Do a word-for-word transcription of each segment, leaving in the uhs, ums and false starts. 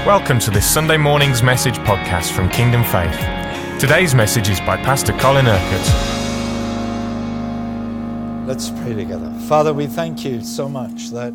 Welcome to this Sunday morning's message podcast from Kingdom Faith. Today's message is by Pastor Colin Urquhart. Let's pray together. Father, we thank you so much that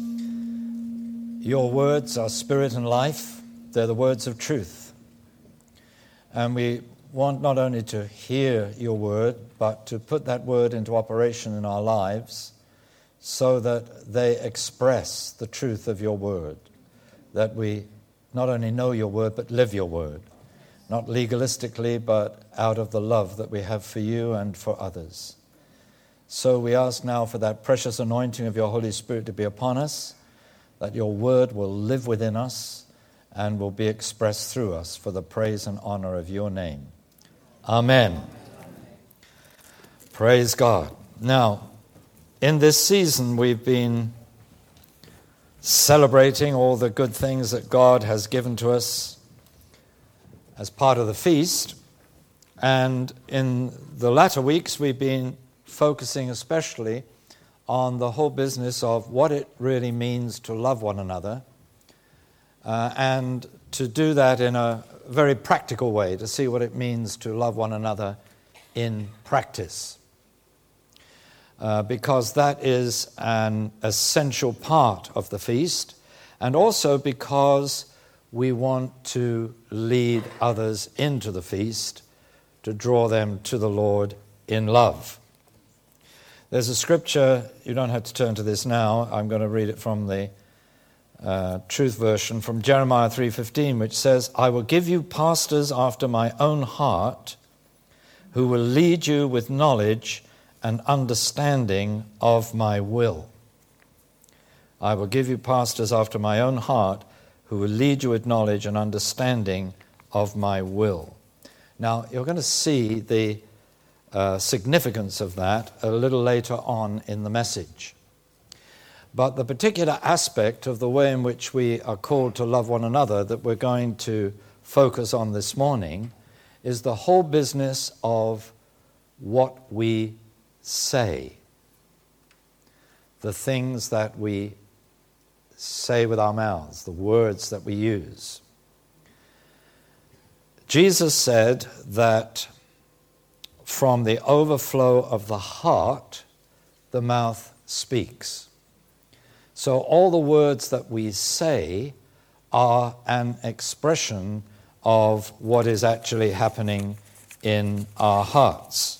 your words are spirit and life. They're the words of truth. And we want not only to hear your word, but to put that word into operation in our lives so that they express the truth of your word, that we not only know your word, but live your word, not legalistically, but out of the love that we have for you and for others. So we ask now for that precious anointing of your Holy Spirit to be upon us, that your word will live within us and will be expressed through us for the praise and honor of your name. Amen. Praise God. Now, in this season, we've been celebrating all the good things that God has given to us as part of the feast. And in the latter weeks, we've been focusing especially on the whole business of what it really means to love one another, uh, and to do that in a very practical way, to see what it means to love one another in practice. Uh, because that is an essential part of the feast, and also because we want to lead others into the feast, to draw them to the Lord in love. There's a scripture, you don't have to turn to this now, I'm going to read it from the uh, Truth Version, from Jeremiah three fifteen, which says, "I will give you pastors after my own heart, who will lead you with knowledge and understanding of my will." I will give you pastors after my own heart, who will lead you with knowledge and understanding of my will. Now, you're going to see the uh, significance of that a little later on in the message. But the particular aspect of the way in which we are called to love one another that we're going to focus on this morning is the whole business of what we say, the things that we say with our mouths, the words that we use. Jesus said that from the overflow of the heart, the mouth speaks. So all the words that we say are an expression of what is actually happening in our hearts.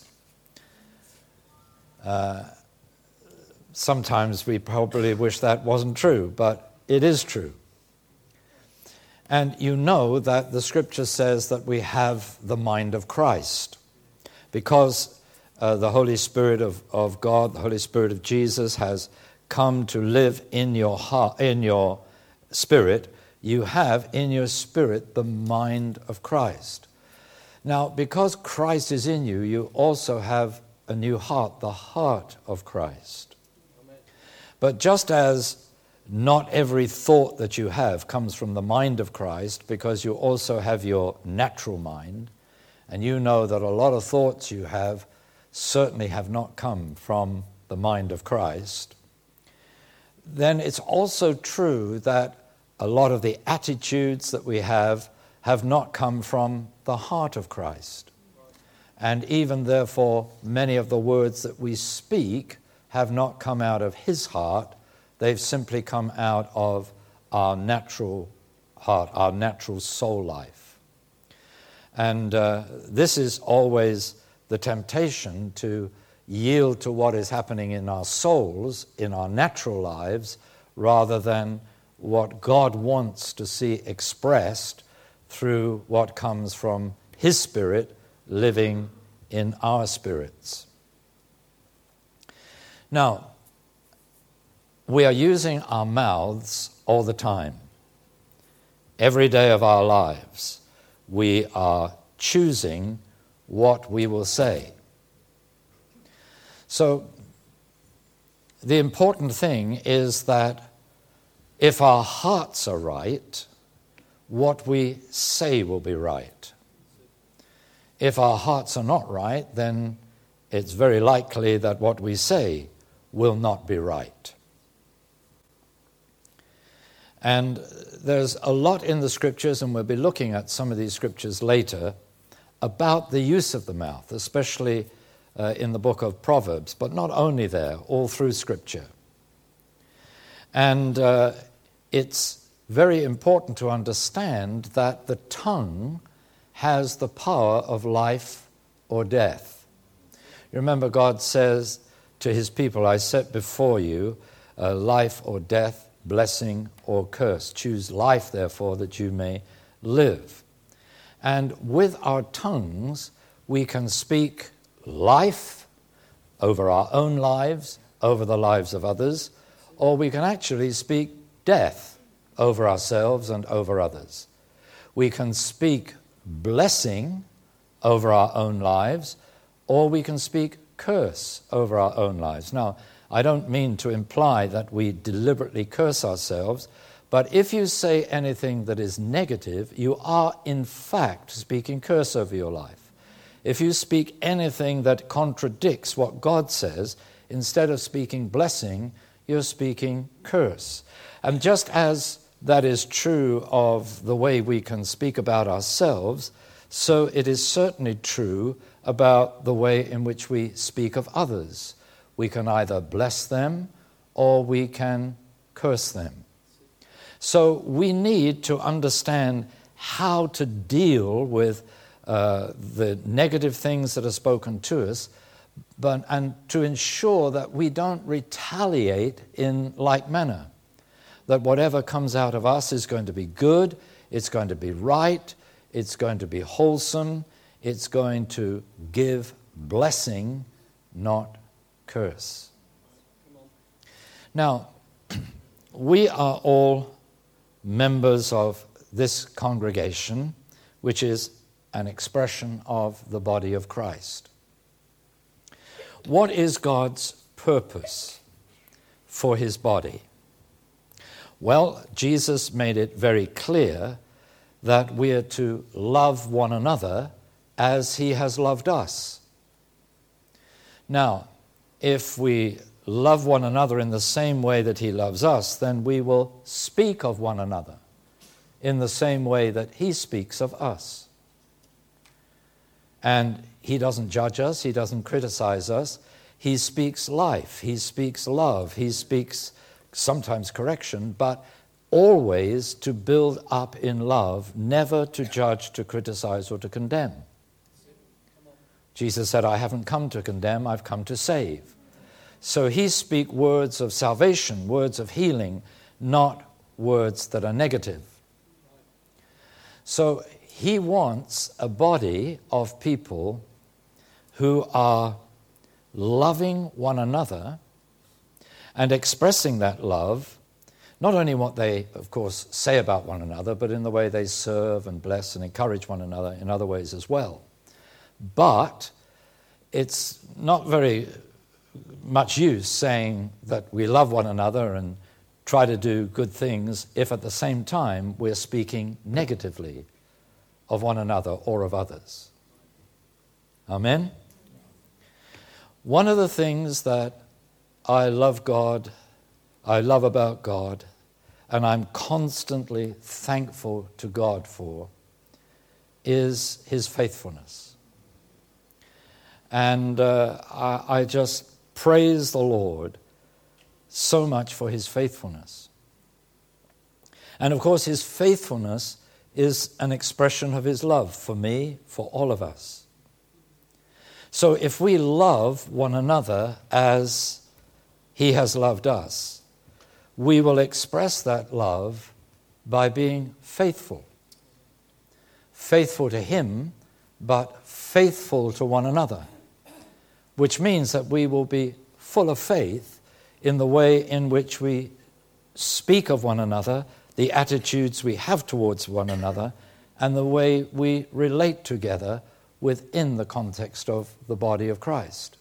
Uh, sometimes we probably wish that wasn't true, but it is true. And you know that the scripture says that we have the mind of Christ, because uh, the Holy Spirit of, of God, the Holy Spirit of Jesus has come to live in your heart, in your spirit. You have in your spirit the mind of Christ. Now, because Christ is in you, you also have a new heart, the heart of Christ. Amen. But just as not every thought that you have comes from the mind of Christ, because you also have your natural mind, and you know that a lot of thoughts you have certainly have not come from the mind of Christ, then it's also true that a lot of the attitudes that we have have not come from the heart of Christ. And even therefore, many of the words that we speak have not come out of his heart. They've simply come out of our natural heart, our natural soul life. And uh, this is always the temptation, to yield to what is happening in our souls, in our natural lives, rather than what God wants to see expressed through what comes from his Spirit living in our spirits. Now, we are using our mouths all the time. Every day of our lives, we are choosing what we will say. So, the important thing is that if our hearts are right, what we say will be right. If our hearts are not right, then it's very likely that what we say will not be right. And there's a lot in the scriptures, and we'll be looking at some of these scriptures later, about the use of the mouth, especially uh, in the book of Proverbs, but not only there, all through scripture. And uh, it's very important to understand that the tongue has the power of life or death. You remember God says to his people, I set before you uh, life or death, blessing or curse. Choose life, therefore, that you may live. And with our tongues, we can speak life over our own lives, over the lives of others, or we can actually speak death over ourselves and over others. We can speak blessing over our own lives, or we can speak curse over our own lives. Now, I don't mean to imply that we deliberately curse ourselves, but if you say anything that is negative, you are in fact speaking curse over your life. If you speak anything that contradicts what God says, instead of speaking blessing, you're speaking curse. And just as that is true of the way we can speak about ourselves, so it is certainly true about the way in which we speak of others. We can either bless them or we can curse them. So we need to understand how to deal with uh, the negative things that are spoken to us, but and to ensure that we don't retaliate in like manner. That whatever comes out of us is going to be good, it's going to be right, it's going to be wholesome, it's going to give blessing, not curse. Now, we are all members of this congregation, which is an expression of the body of Christ. What is God's purpose for his body? Well, Jesus made it very clear that we are to love one another as he has loved us. Now, if we love one another in the same way that he loves us, then we will speak of one another in the same way that he speaks of us. And he doesn't judge us, he doesn't criticize us. He speaks life, he speaks love, he speaks sometimes correction, but always to build up in love, never to judge, to criticize, or to condemn. Jesus said, I haven't come to condemn, I've come to save. So he speaks words of salvation, words of healing, not words that are negative. So he wants a body of people who are loving one another and expressing that love, not only what they, of course, say about one another, but in the way they serve and bless and encourage one another in other ways as well. But it's not very much use saying that we love one another and try to do good things if at the same time we're speaking negatively of one another or of others. Amen? One of the things that I love God, I love about God, and I'm constantly thankful to God for, is his faithfulness. And uh, I, I just praise the Lord so much for his faithfulness. And of course, his faithfulness is an expression of his love for me, for all of us. So if we love one another as he has loved us, we will express that love by being faithful. Faithful to him, but faithful to one another, which means that we will be full of faith in the way in which we speak of one another, the attitudes we have towards one another, and the way we relate together within the context of the body of Christ.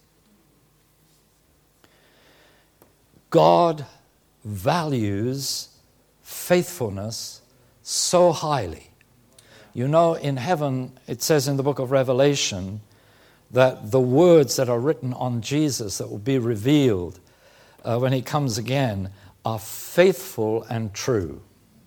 God values faithfulness so highly. You know, in heaven, it says in the book of Revelation that the words that are written on Jesus that will be revealed uh, when he comes again are faithful and true.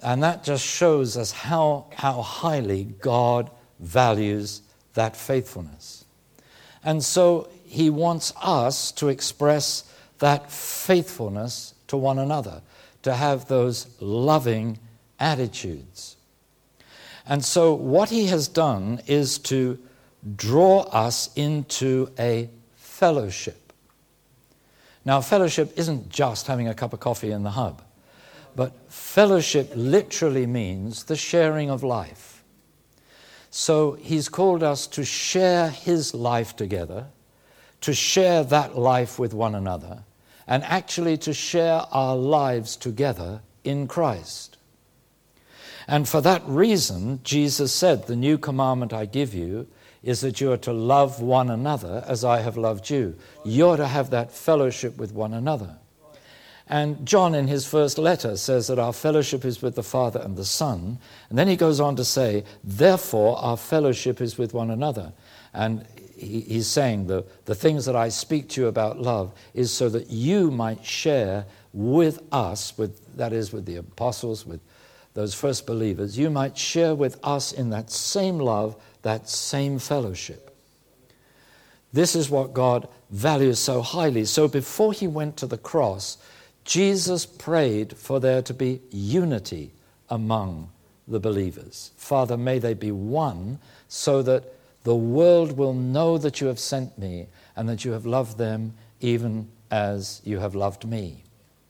And that just shows us how, how highly God values that faithfulness. And so he wants us to express that faithfulness to one another, to have those loving attitudes. And so what he has done is to draw us into a fellowship. Now, fellowship isn't just having a cup of coffee in the hub, but fellowship literally means the sharing of life. So he's called us to share his life together, to share that life with one another, and actually to share our lives together in Christ. And for that reason, Jesus said, "The new commandment I give you is that you are to love one another as I have loved you." You're to have that fellowship with one another. And John in his first letter says that our fellowship is with the Father and the Son. And then he goes on to say, therefore our fellowship is with one another. And he, he's saying the, the things that I speak to you about love is so that you might share with us, with that is with the apostles, with those first believers, you might share with us in that same love, that same fellowship. This is what God values so highly. So before he went to the cross, Jesus prayed for there to be unity among the believers. Father, may they be one so that the world will know that you have sent me and that you have loved them even as you have loved me.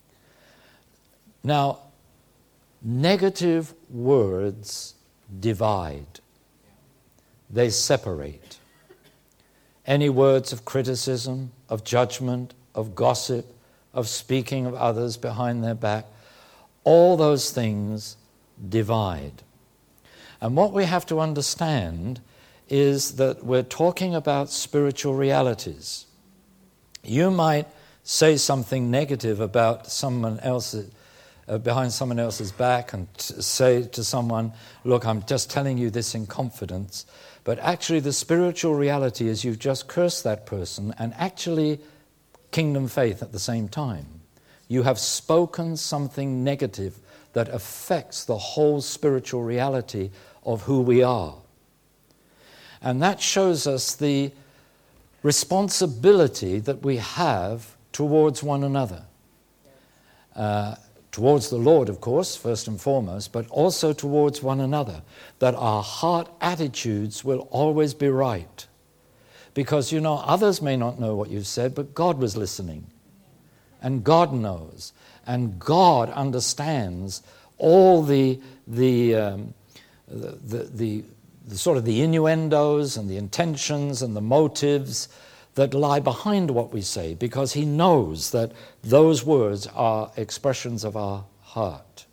Now, negative words divide. They separate. Any words of criticism, of judgment, of gossip, of speaking of others behind their back, all those things divide. And what we have to understand is that we're talking about spiritual realities. You might say something negative about someone else's, uh, behind someone else's back and t- say to someone, look, I'm just telling you this in confidence. But actually the spiritual reality is you've just cursed that person and actually kingdom faith at the same time. You have spoken something negative that affects the whole spiritual reality of who we are. And that shows us the responsibility that we have towards one another. Uh, towards the Lord, of course, first and foremost, but also towards one another. That our heart attitudes will always be right. Because, you know, others may not know what you've said, but God was listening. And God knows. And God understands all the the, um, the, the, the, the sort of the innuendos and the intentions and the motives that lie behind what we say, because he knows that those words are expressions of our heart.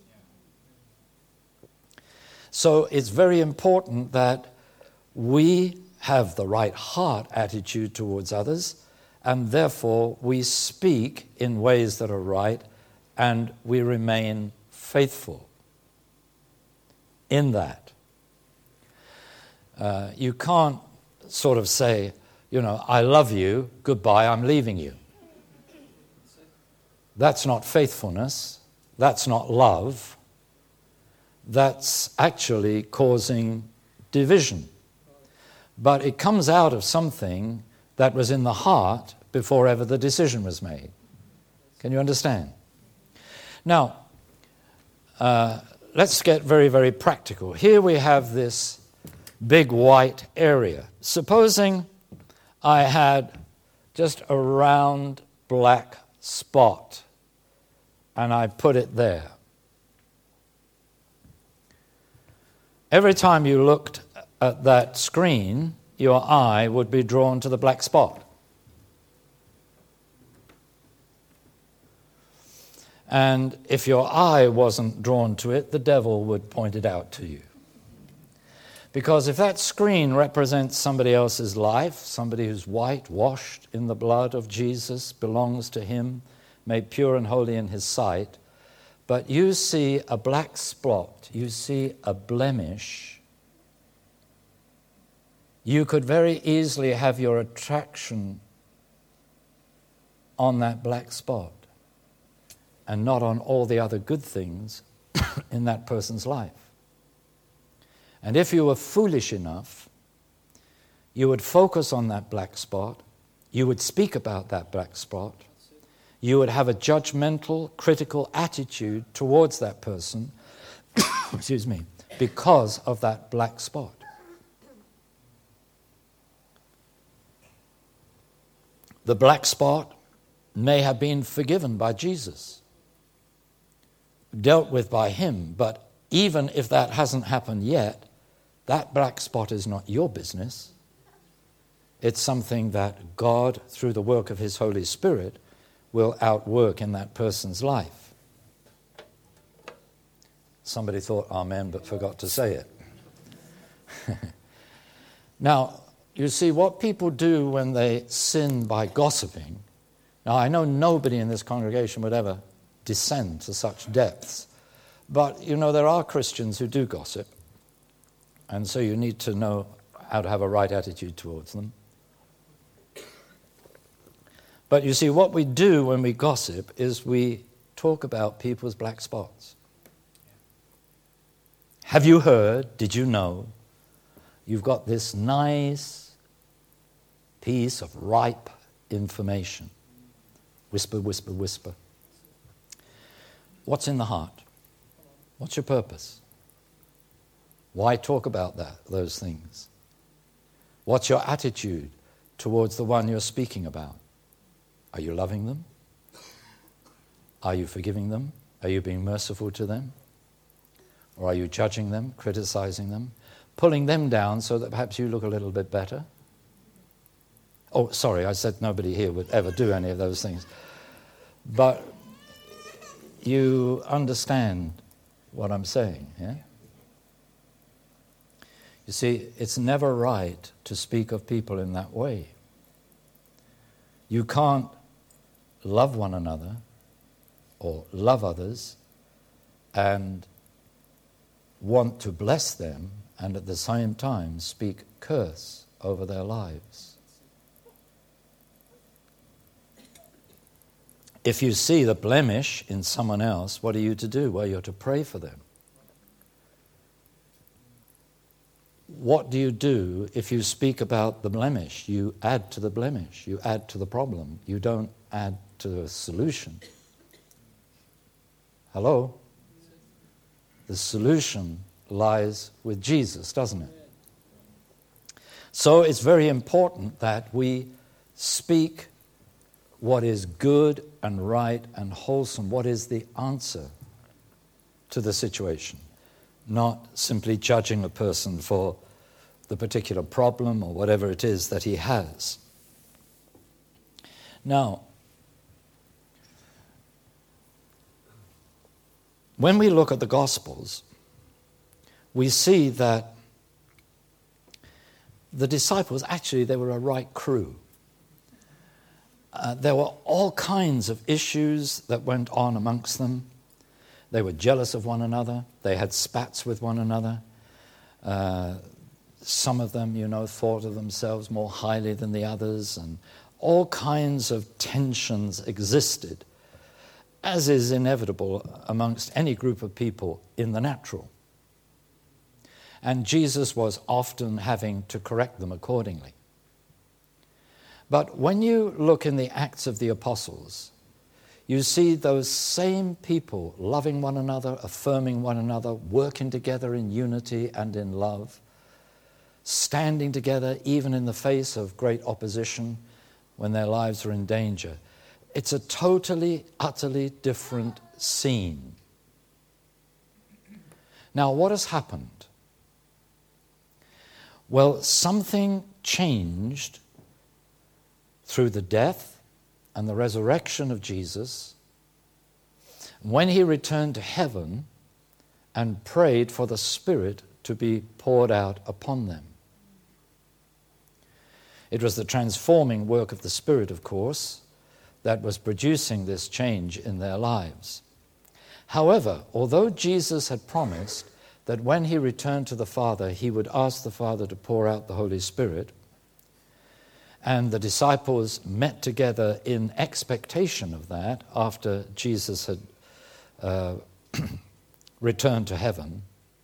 So it's very important that we have the right heart attitude towards others, and therefore we speak in ways that are right, and we remain faithful in that. Uh, you can't sort of say, you know, I love you, goodbye, I'm leaving you. That's not faithfulness. That's not love. That's actually causing division. But it comes out of something that was in the heart before ever the decision was made. Can you understand? Now, uh, let's get very, very practical. Here we have this big white area. Supposing I had just a round black spot and I put it there. Every time you looked at that screen, your eye would be drawn to the black spot. And if your eye wasn't drawn to it, the devil would point it out to you. Because if that screen represents somebody else's life, somebody who's white, washed in the blood of Jesus, belongs to him, made pure and holy in his sight, but you see a black spot, you see a blemish, you could very easily have your attraction on that black spot and not on all the other good things in that person's life. And if you were foolish enough, you would focus on that black spot, you would speak about that black spot, you would have a judgmental, critical attitude towards that person, excuse me, because of that black spot. The black spot may have been forgiven by Jesus, dealt with by him, but even if that hasn't happened yet, that black spot is not your business. It's something that God, through the work of his Holy Spirit, will outwork in that person's life. Somebody thought amen but forgot to say it. Now, you see, what people do when they sin by gossiping, now I know nobody in this congregation would ever descend to such depths, but you know, there are Christians who do gossip, and so you need to know how to have a right attitude towards them. But you see, what we do when we gossip is we talk about people's black spots. Have you heard? Did you know? You've got this nice piece of ripe information. Whisper, whisper, whisper. What's in the heart? What's your purpose? Why talk about that, those things? What's your attitude towards the one you're speaking about? Are you loving them? Are you forgiving them? Are you being merciful to them? Or are you judging them, criticizing them, pulling them down so that perhaps you look a little bit better? Oh, sorry, I said nobody here would ever do any of those things. But you understand what I'm saying, yeah? You see, it's never right to speak of people in that way. You can't love one another or love others and want to bless them and at the same time speak curse over their lives. If you see the blemish in someone else, what are you to do? Well, you're to pray for them. What do you do if you speak about the blemish? You add to the blemish. You add to the problem. You don't add to the solution. Hello? The solution lies with Jesus, doesn't it? So it's very important that we speak what is good and right and wholesome, what is the answer to the situation, not simply judging a person for the particular problem or whatever it is that he has. Now, when we look at the Gospels, we see that the disciples, actually, they were a right crew. Uh, there were all kinds of issues that went on amongst them. They were jealous of one another. They had spats with one another. Uh, some of them, you know, thought of themselves more highly than the others, and all kinds of tensions existed, as is inevitable amongst any group of people in the natural. And Jesus was often having to correct them accordingly. But when you look in the Acts of the Apostles, you see those same people loving one another, affirming one another, working together in unity and in love, standing together even in the face of great opposition when their lives are in danger. It's a totally, utterly different scene. Now, what has happened? Well, something changed through the death and the resurrection of Jesus when he returned to heaven and prayed for the Spirit to be poured out upon them. It was the transforming work of the Spirit, of course, that was producing this change in their lives. However, although Jesus had promised that when he returned to the Father, he would ask the Father to pour out the Holy Spirit, and the disciples met together in expectation of that after Jesus had uh, returned to heaven,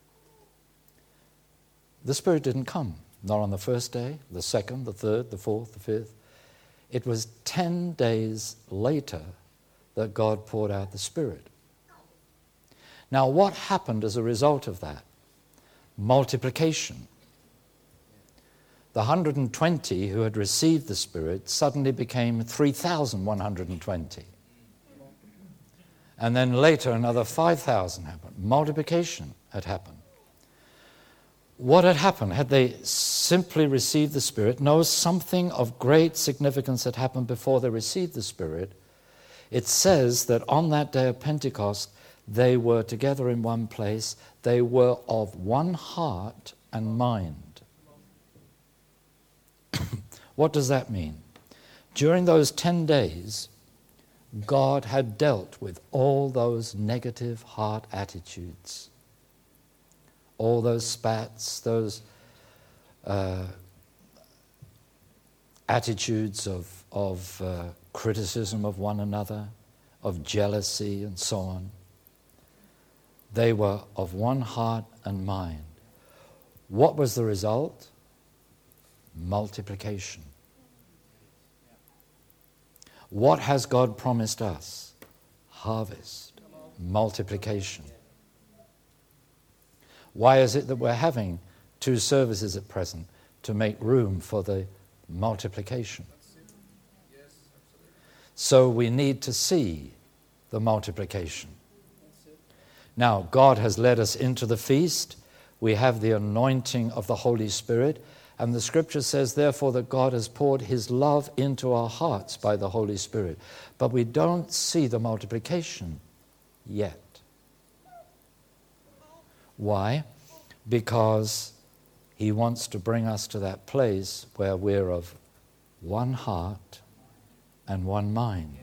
the Spirit didn't come. Not on the first day, the second, the third, the fourth, the fifth. It was ten days later that God poured out the Spirit. Now, what happened as a result of that? Multiplication. The one hundred twenty who had received the Spirit suddenly became three thousand one hundred twenty. And then later another five thousand happened. Multiplication had happened. What had happened? Had they simply received the Spirit? No, something of great significance had happened before they received the Spirit. It says that on that day of Pentecost, they were together in one place. They were of one heart and mind. What does that mean? During those ten days, God had dealt with all those negative heart attitudes, all those spats, those uh, attitudes of, of uh, criticism of one another, of jealousy and so on. They were of one heart and mind. What was the result? Multiplication. What has God promised us? Harvest, multiplication. Why is it that we're having two services at present? To make room for the multiplication. So we need to see the multiplication. Now, God has led us into the feast. We have the anointing of the Holy Spirit. And the Scripture says, therefore, that God has poured His love into our hearts by the Holy Spirit. But we don't see the multiplication yet. Why? Because He wants to bring us to that place where we're of one heart and one mind.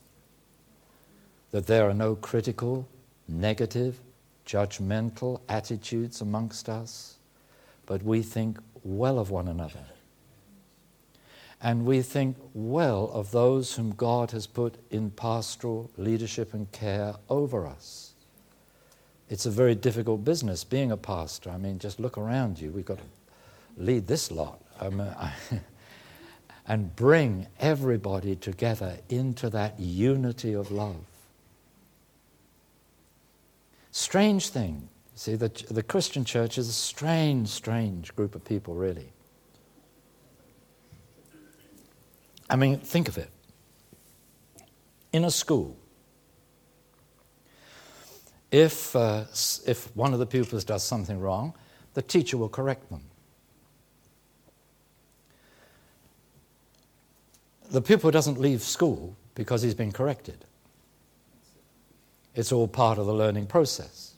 That there are no critical, negative, judgmental attitudes amongst us, but we think well of one another. And we think well of those whom God has put in pastoral leadership and care over us. It's a very difficult business being a pastor. I mean, just look around you. We've got to lead this lot um, I, and bring everybody together into that unity of love. Strange thing. See, the, the Christian church is a strange, strange group of people, really. I mean, think of it. In a school, if, uh, if one of the pupils does something wrong, the teacher will correct them. The pupil doesn't leave school because he's been corrected. It's all part of the learning process.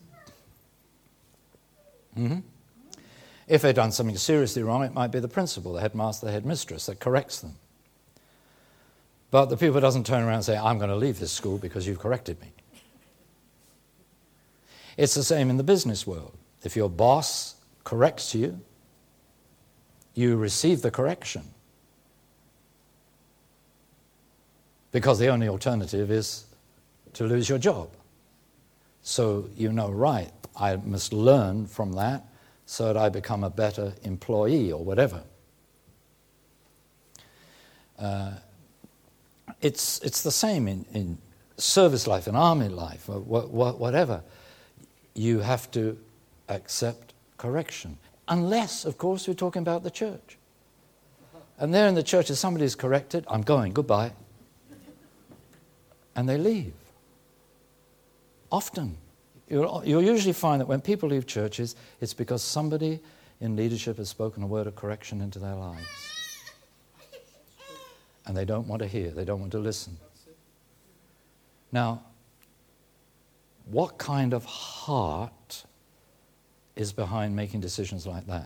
Mm-hmm. If they've done something seriously wrong, it might be the principal, the headmaster, the headmistress that corrects them. But the pupil doesn't turn around and say, I'm going to leave this school because you've corrected me. It's the same in the business world. If your boss corrects you, you receive the correction. Because the only alternative is to lose your job. So you know, right, I must learn from that so that I become a better employee or whatever. Uh, it's it's the same in, in service life, in army life, or wh- wh- whatever. You have to accept correction. Unless, of course, we're talking about the church. And there in the church, if somebody's corrected, I'm going, goodbye. And they leave. Often. You'll, you'll usually find that when people leave churches, it's because somebody in leadership has spoken a word of correction into their lives. And they don't want to hear, they don't want to listen. Now, what kind of heart is behind making decisions like that?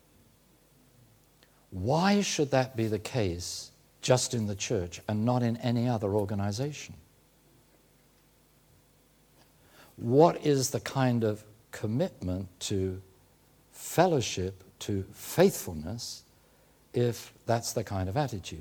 Why should that be the case just in the church and not in any other organization? What is the kind of commitment to fellowship, to faithfulness, if that's the kind of attitude?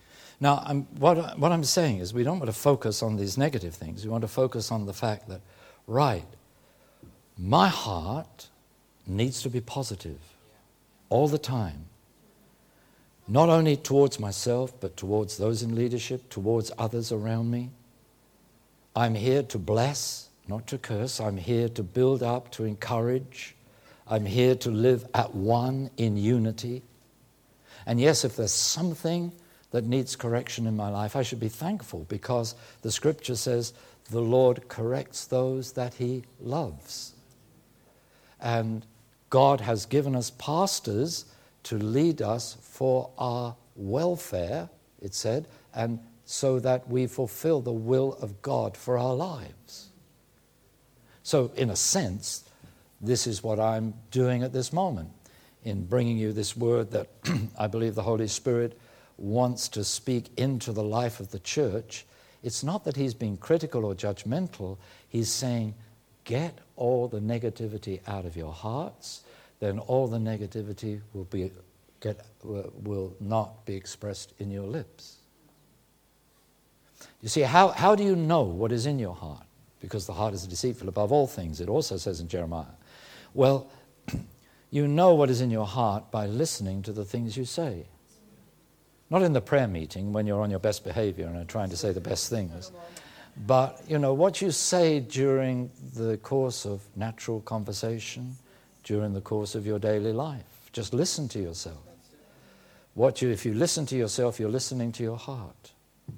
Now, I'm, what, what I'm saying is we don't want to focus on these negative things. We want to focus on the fact that right, my heart needs to be positive all the time. Not only towards myself, but towards those in leadership, towards others around me. I'm here to bless, not to curse. I'm here to build up, to encourage. I'm here to live at one in unity. And yes, if there's something that needs correction in my life, I should be thankful, because the scripture says the Lord corrects those that he loves. And God has given us pastors to lead us for our welfare, it said, and so that we fulfill the will of God for our lives. So, in a sense, this is what I'm doing at this moment, in bringing you this word that I believe the Holy Spirit wants to speak into the life of the church. It's not that he's being critical or judgmental. He's saying, get all the negativity out of your hearts, then all the negativity will be get will not be expressed in your lips. You see, how, how do you know what is in your heart? Because the heart is deceitful above all things, it also says in Jeremiah. Well, you know what is in your heart by listening to the things you say. Not in the prayer meeting when you're on your best behavior and are trying to say the best things. But, you know, what you say during the course of natural conversation, during the course of your daily life. Just listen to yourself. What you, if you listen to yourself, you're listening to your heart.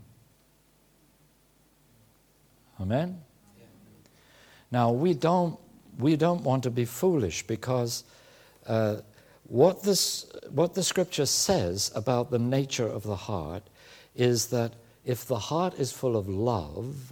Amen? Now, we don't, we don't want to be foolish, because uh, what, this, what the scripture says about the nature of the heart is that if the heart is full of love,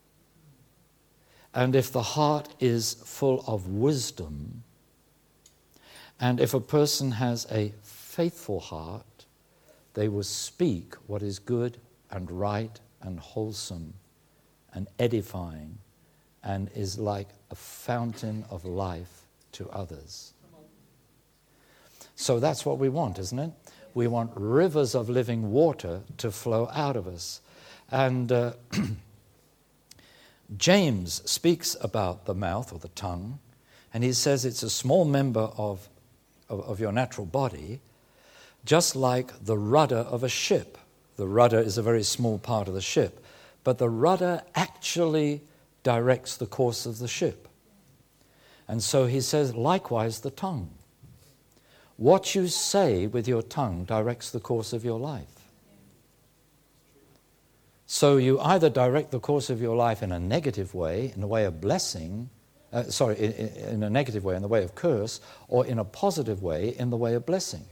and if the heart is full of wisdom, and if a person has a faithful heart, they will speak what is good and right and wholesome and edifying and is like a fountain of life to others. So that's what we want, isn't it? We want rivers of living water to flow out of us. And uh, James speaks about the mouth or the tongue, and he says it's a small member of, of, of your natural body, just like the rudder of a ship. The rudder is a very small part of the ship, but the rudder actually directs the course of the ship. And so he says, likewise, the tongue. What you say with your tongue directs the course of your life. So you either direct the course of your life in a negative way, in the way of blessing, uh, sorry, in, in a negative way, in the way of curse, or in a positive way, in the way of blessing.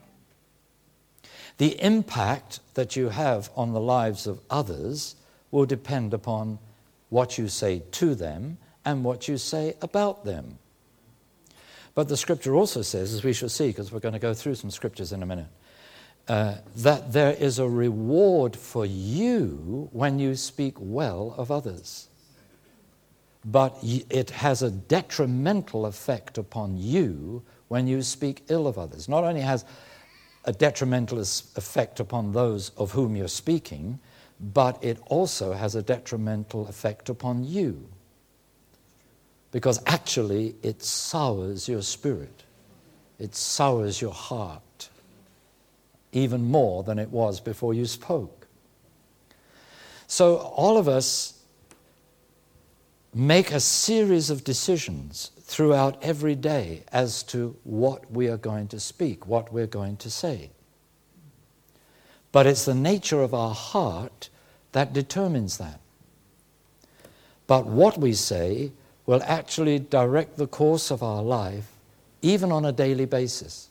The impact that you have on the lives of others will depend upon what you say to them and what you say about them. But the scripture also says, as we shall see, because we're going to go through some scriptures in a minute, uh, that there is a reward for you when you speak well of others. But it has a detrimental effect upon you when you speak ill of others. Not only has a detrimental effect upon those of whom you're speaking, but it also has a detrimental effect upon you. Because actually it sours your spirit. It sours your heart even more than it was before you spoke. So all of us make a series of decisions throughout every day as to what we are going to speak, what we're going to say. But it's the nature of our heart that determines that. But what we say will actually direct the course of our life, even on a daily basis.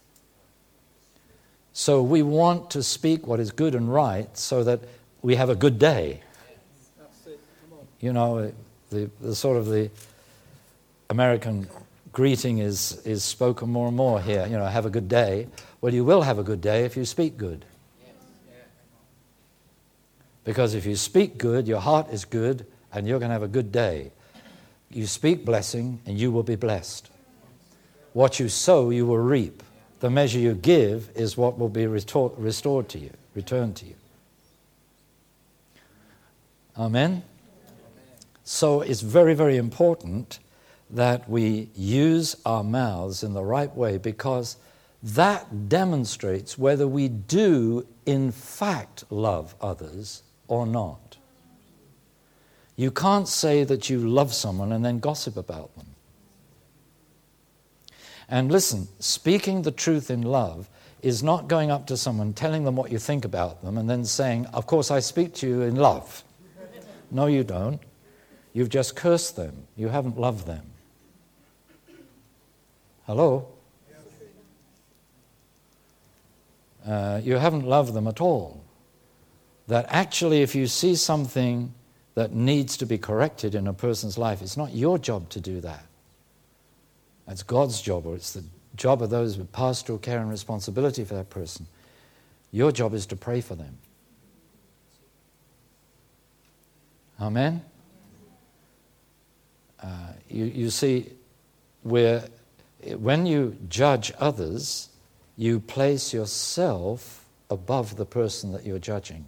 So we want to speak what is good and right so that we have a good day. You know, the, the sort of the American greeting is, is spoken more and more here, you know, have a good day. Well, you will have a good day if you speak good. Because if you speak good, your heart is good, and you're going to have a good day. You speak blessing, and you will be blessed. What you sow, you will reap. The measure you give is what will be restored, restored to you, returned to you. Amen? So it's very, very important that we use our mouths in the right way, because that demonstrates whether we do in fact love others or not. You can't say that you love someone and then gossip about them. And listen, speaking the truth in love is not going up to someone, telling them what you think about them, and then saying, of course I speak to you in love. No, you don't. You've just cursed them. You haven't loved them. Hello? Uh, you haven't loved them at all. That actually, if you see something that needs to be corrected in a person's life, it's not your job to do that. That's God's job, or it's the job of those with pastoral care and responsibility for that person. Your job is to pray for them. Amen? Uh, you, you see, where when you judge others, you place yourself above the person that you're judging.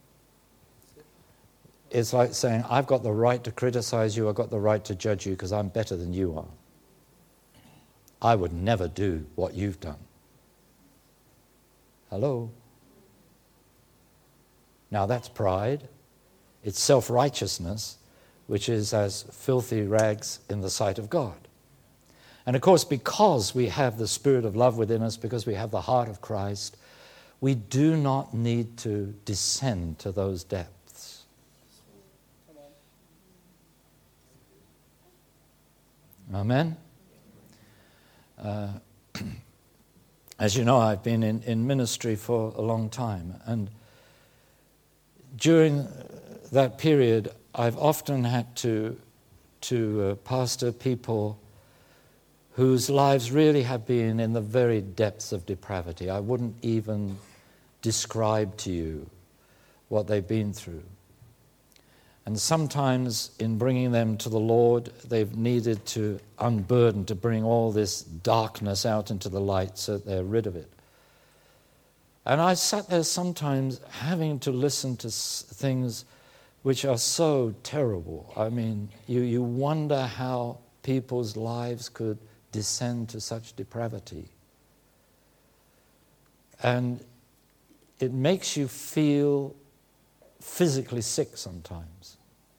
It's like saying, I've got the right to criticize you, I've got the right to judge you because I'm better than you are. I would never do what you've done. Hello? Now that's pride. It's self-righteousness, which is as filthy rags in the sight of God. And of course, because we have the spirit of love within us, because we have the heart of Christ, we do not need to descend to those depths. Amen? Uh, as you know, I've been in, in ministry for a long time, and during that period, I've often had to, to uh, pastor people whose lives really have been in the very depths of depravity. I wouldn't even describe to you what they've been through. And sometimes in bringing them to the Lord, they've needed to unburden, to bring all this darkness out into the light so that they're rid of it. And I sat there sometimes having to listen to things which are so terrible. I mean, you, you wonder how people's lives could descend to such depravity. And it makes you feel physically sick sometimes.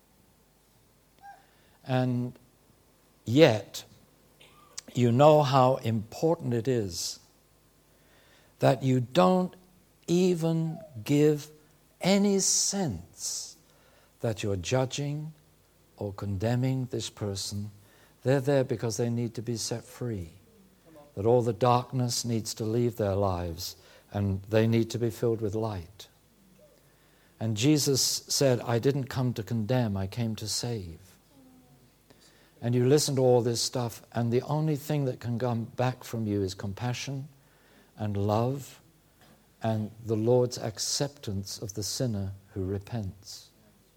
And yet, you know how important it is that you don't even give any sense that you're judging or condemning this person. They're there because they need to be set free. That all the darkness needs to leave their lives and they need to be filled with light. And Jesus said, I didn't come to condemn, I came to save. And you listen to all this stuff, and the only thing that can come back from you is compassion and love and the Lord's acceptance of the sinner who repents.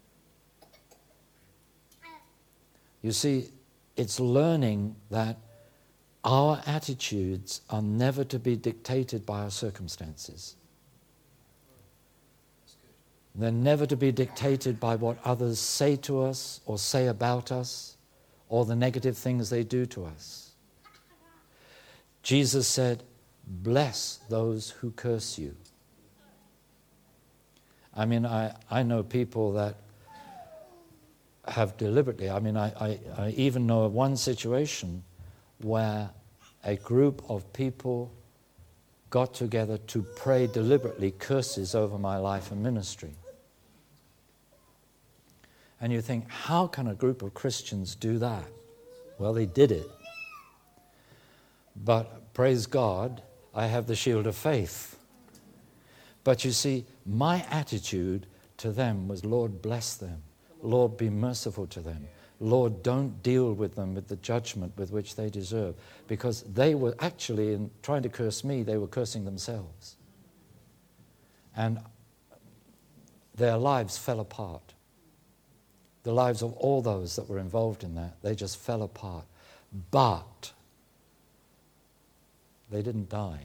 You see, it's learning that our attitudes are never to be dictated by our circumstances. They're never to be dictated by what others say to us or say about us or the negative things they do to us. Jesus said, bless those who curse you. I mean, I, I know people that have deliberately, I mean, I, I, I even know of one situation where a group of people got together to pray deliberately curses over my life and ministry. And you think, how can a group of Christians do that? Well, they did it. But praise God, I have the shield of faith. But you see, my attitude to them was, Lord, bless them. Lord, be merciful to them. Lord, don't deal with them with the judgment with which they deserve. Because they were actually, in trying to curse me, they were cursing themselves. And their lives fell apart. The lives of all those that were involved in that, they just fell apart. But they didn't die.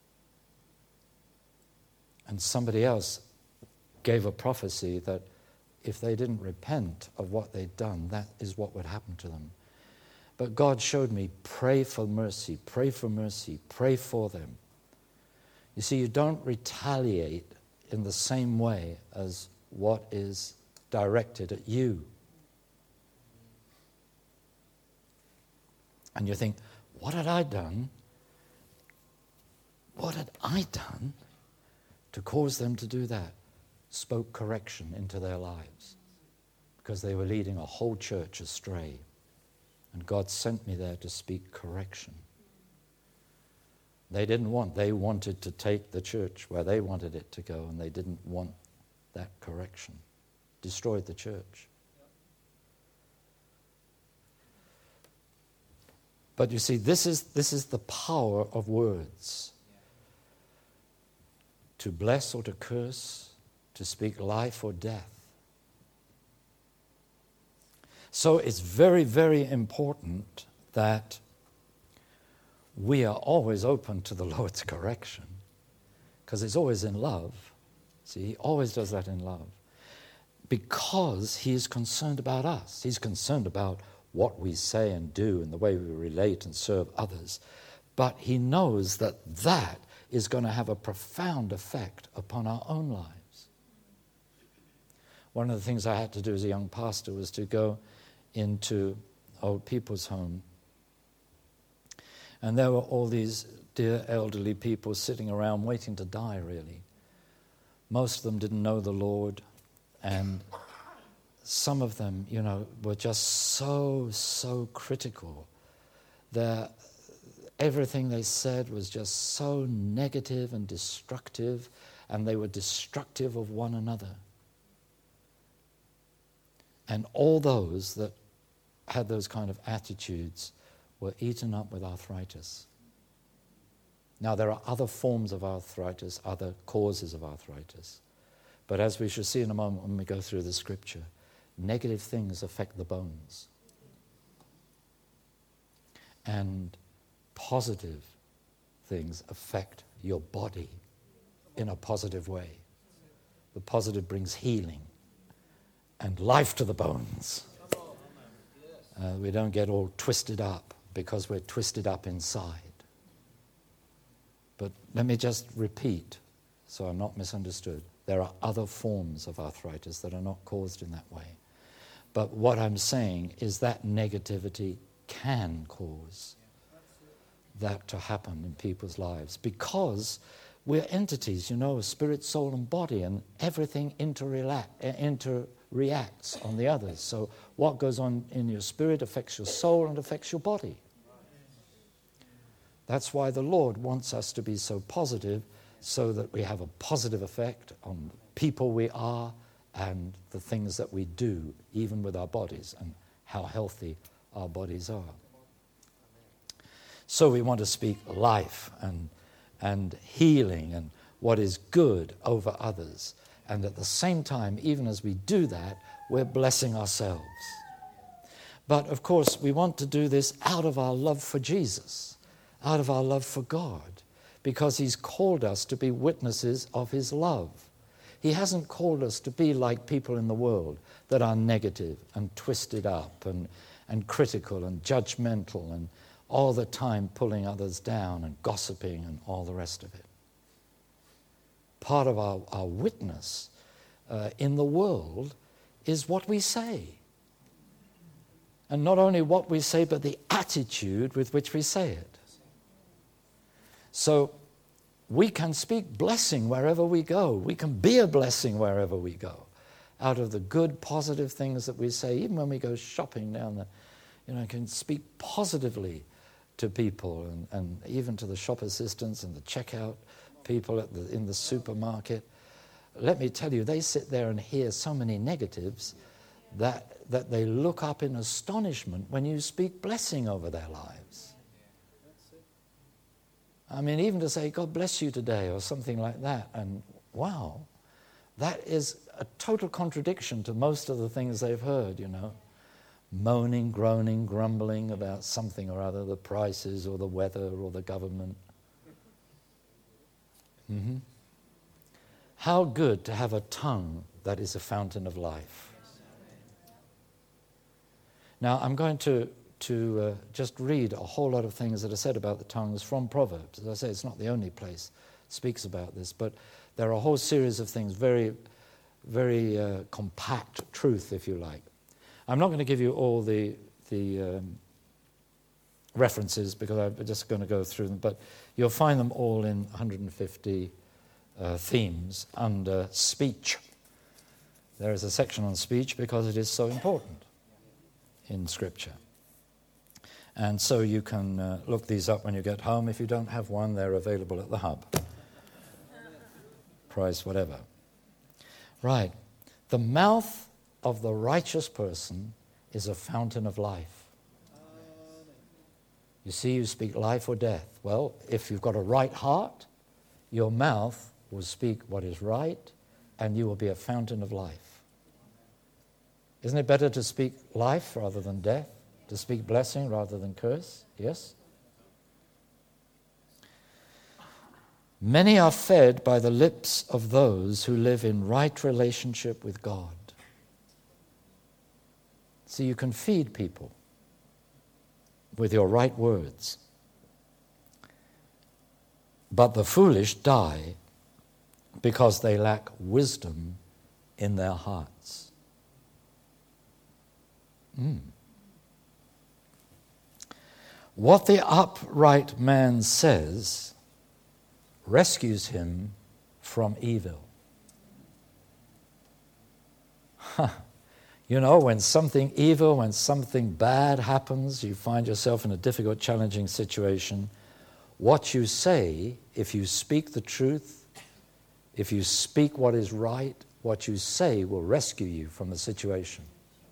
And somebody else gave a prophecy that if they didn't repent of what they'd done, that is what would happen to them. But God showed me, pray for mercy, pray for mercy, pray for them. You see, you don't retaliate in the same way as what is directed at you. And you think, what had I done? What had I done to cause them to do that? Spoke correction into their lives because they were leading a whole church astray. And God sent me there to speak correction. They didn't want, they wanted to take the church where they wanted it to go, and they didn't want that correction. Destroyed the church. But you see, this is, this is the power of words. To bless or to curse, to speak life or death. So it's very, very important that we are always open to the Lord's correction, because it's always in love. See, he always does that in love. Because he is concerned about us. He's concerned about what we say and do and the way we relate and serve others. But he knows that that is going to have a profound effect upon our own lives. One of the things I had to do as a young pastor was to go into old people's home. And there were all these dear elderly people sitting around waiting to die, really. Most of them didn't know the Lord, and some of them, you know, were just so, so critical. Their, everything they said was just so negative and destructive, and they were destructive of one another. And all those that had those kind of attitudes were eaten up with arthritis. Now, there are other forms of arthritis, other causes of arthritis. But as we shall see in a moment when we go through the scripture, negative things affect the bones. And positive things affect your body in a positive way. The positive brings healing and life to the bones. Uh, we don't get all twisted up because we're twisted up inside. But let me just repeat, so I'm not misunderstood. There are other forms of arthritis that are not caused in that way. But what I'm saying is that negativity can cause that to happen in people's lives, because we're entities, you know, spirit, soul, and body, and everything interrela- interreacts on the others. So what goes on in your spirit affects your soul and affects your body. That's why the Lord wants us to be so positive, so that we have a positive effect on the people we are and the things that we do, even with our bodies, and how healthy our bodies are. So we want to speak life and, and healing and what is good over others. And at the same time, even as we do that, we're blessing ourselves. But of course, we want to do this out of our love for Jesus, out of our love for God, because he's called us to be witnesses of his love. He hasn't called us to be like people in the world that are negative and twisted up and, and critical and judgmental and all the time pulling others down and gossiping and all the rest of it. Part of our, our witness uh, in the world is what we say. And not only what we say, but the attitude with which we say it. So we can speak blessing wherever we go. We can be a blessing wherever we go, out of the good, positive things that we say. Even when we go shopping down the, you know, can speak positively to people, and, and even to the shop assistants and the checkout people at the, in the supermarket. Let me tell you, they sit there and hear so many negatives that, that they look up in astonishment when you speak blessing over their lives. I mean, even to say, God bless you today, or something like that, and wow, that is a total contradiction to most of the things they've heard, you know. Moaning, groaning, grumbling about something or other, the prices or the weather or the government. Mm-hmm. How good to have a tongue that is a fountain of life. Now, I'm going to, to uh, just read a whole lot of things that are said about the tongues from Proverbs. As I say, it's not the only place that speaks about this, but there are a whole series of things, very, very uh, compact truth, if you like. I'm not going to give you all the, the um, references because I'm just going to go through them, but you'll find them all in one hundred fifty uh, themes under speech. There is a section on speech because it is so important in Scripture. And so you can uh, look these up when you get home. If you don't have one, they're available at the hub. Price whatever. Right. The mouth of the righteous person is a fountain of life. You see, you speak life or death. Well, if you've got a right heart, your mouth will speak what is right, and you will be a fountain of life. Isn't it better to speak life rather than death? To speak blessing rather than curse? Yes? Many are fed by the lips of those who live in right relationship with God. See, you can feed people with your right words. But the foolish die because they lack wisdom in their hearts. Mm. What the upright man says rescues him from evil. Huh. You know, when something evil, when something bad happens, you find yourself in a difficult, challenging situation, what you say, if you speak the truth, if you speak what is right, what you say will rescue you from the situation.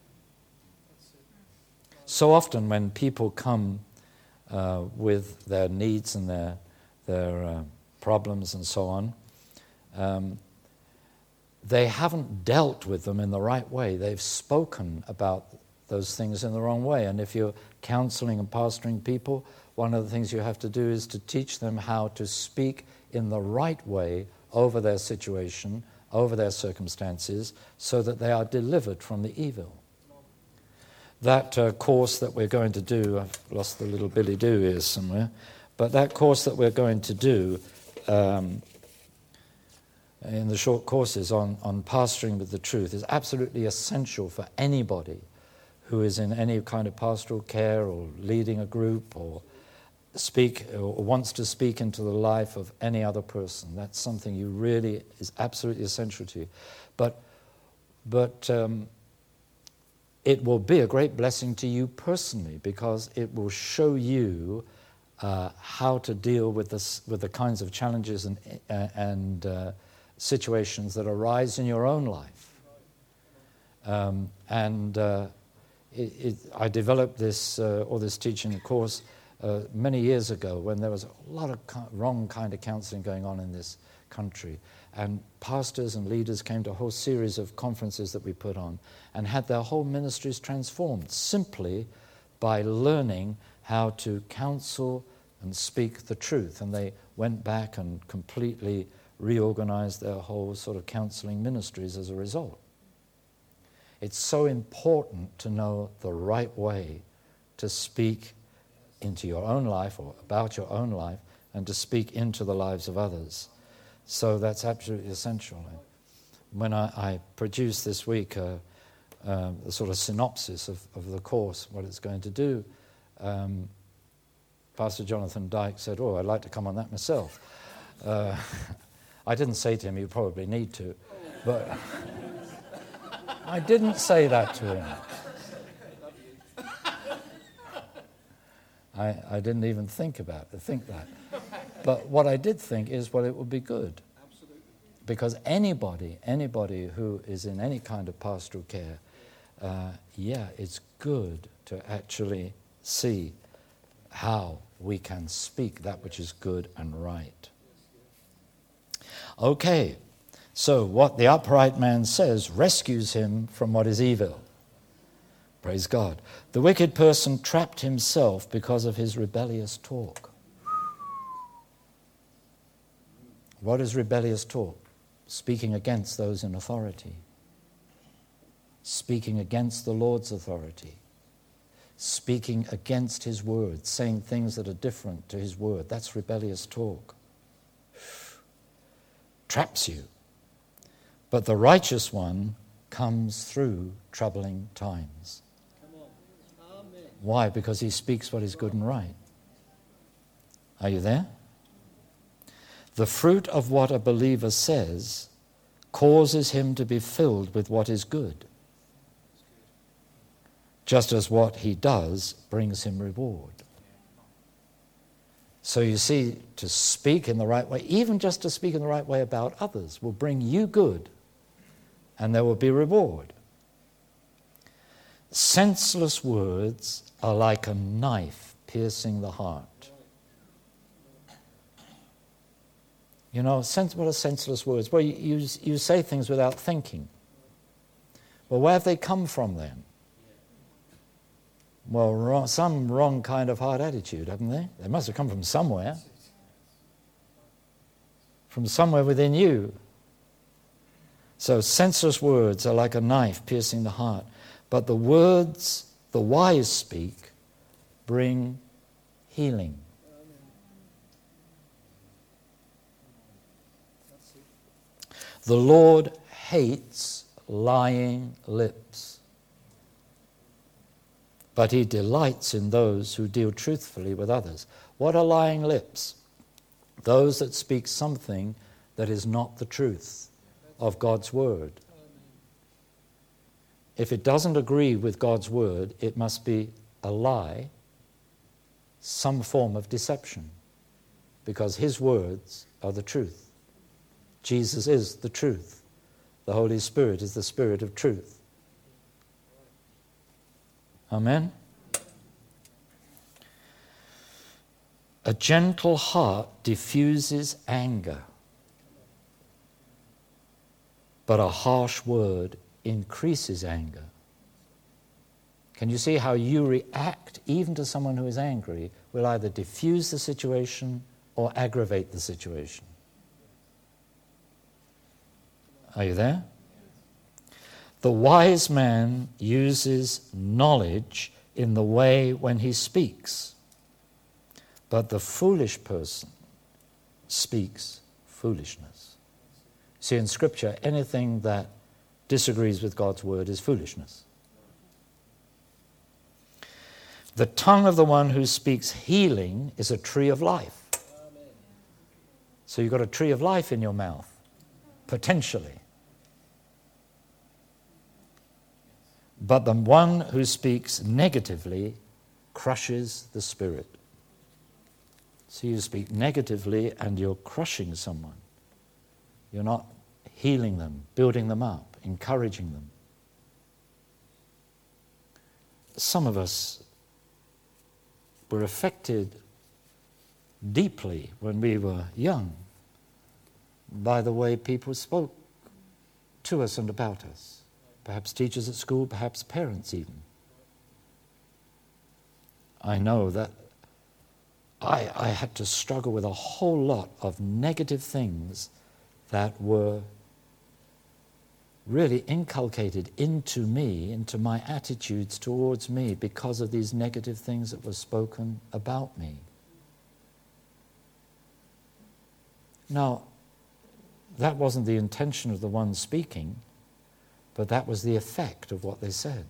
So often when people come uh, with their needs and their, their uh, problems and so on, um, they haven't dealt with them in the right way. They've spoken about those things in the wrong way. And if you're counseling and pastoring people, one of the things you have to do is to teach them how to speak in the right way over their situation, over their circumstances, so that they are delivered from the evil. That uh, course that we're going to do, I've lost the little Billy Do here somewhere, but that course that we're going to do um, in the short courses on, on pastoring with the truth is absolutely essential for anybody who is in any kind of pastoral care or leading a group or speak or wants to speak into the life of any other person. That's something you really is absolutely essential to you. But, but um, it will be a great blessing to you personally because it will show you uh, how to deal with this, with the kinds of challenges and uh, and uh, situations that arise in your own life. Um, and uh, it, it, I developed this uh, or this teaching course uh, many years ago when there was a lot of co- wrong kind of counseling going on in this country. And pastors and leaders came to a whole series of conferences that we put on and had their whole ministries transformed simply by learning how to counsel and speak the truth. And they went back and completely reorganized their whole sort of counseling ministries as a result. It's so important to know the right way to speak into your own life or about your own life and to speak into the lives of others. So that's absolutely essential. When I, I produced this week uh, uh, a sort of synopsis of, of the course, what it's going to do, um, Pastor Jonathan Dyke said, oh, I'd like to come on that myself. Uh, I didn't say to him, you probably need to, but I didn't say that to him. I, I didn't even think about it, think that. But what I did think is, well, it would be good. Absolutely. Because anybody, anybody who is in any kind of pastoral care, uh, yeah, it's good to actually see how we can speak that which is good and right. Okay, so what the upright man says rescues him from what is evil. Praise God. The wicked person trapped himself because of his rebellious talk. What is rebellious talk? Speaking against those in authority. Speaking against the Lord's authority. speaking against his word, saying things that are different to his word. That's rebellious talk. Traps you. But the righteous one comes through troubling times. Why? Because he speaks what is good and right. Are you there? The fruit of what a believer says causes him to be filled with what is good, just as what he does brings him reward. So you see, to speak in the right way, even just to speak in the right way about others, will bring you good, and there will be reward. Senseless words are like a knife piercing the heart. You know, sense, what are senseless words? Well, you, you, you say things without thinking. Well, where have they come from then? Well, wrong, some wrong kind of heart attitude, haven't they? They must have come from somewhere. From somewhere within you. So senseless words are like a knife piercing the heart. But the words the wise speak bring healing. The Lord hates lying lips, but he delights in those who deal truthfully with others. What are lying lips? Those that speak something that is not the truth of God's word. If it doesn't agree with God's word, it must be a lie, some form of deception, because his words are the truth. Jesus is the truth. The Holy Spirit is the Spirit of truth. Amen? A gentle heart diffuses anger, but a harsh word increases anger. Can you see how you react even to someone who is angry will either diffuse the situation or aggravate the situation? Are you there? The wise man uses knowledge in the way when he speaks, but the foolish person speaks foolishness. See, in Scripture, anything that disagrees with God's word is foolishness. The tongue of the one who speaks healing is a tree of life. So you've got a tree of life in your mouth, potentially. But the one who speaks negatively crushes the spirit. So you speak negatively and you're crushing someone. You're not healing them, building them up, encouraging them. Some of us were affected deeply when we were young by the way people spoke to us and about us. Perhaps teachers at school, perhaps parents even. I know that I, I had to struggle with a whole lot of negative things that were really inculcated into me, into my attitudes towards me because of these negative things that were spoken about me. Now, that wasn't the intention of the one speaking, but that was the effect of what they said.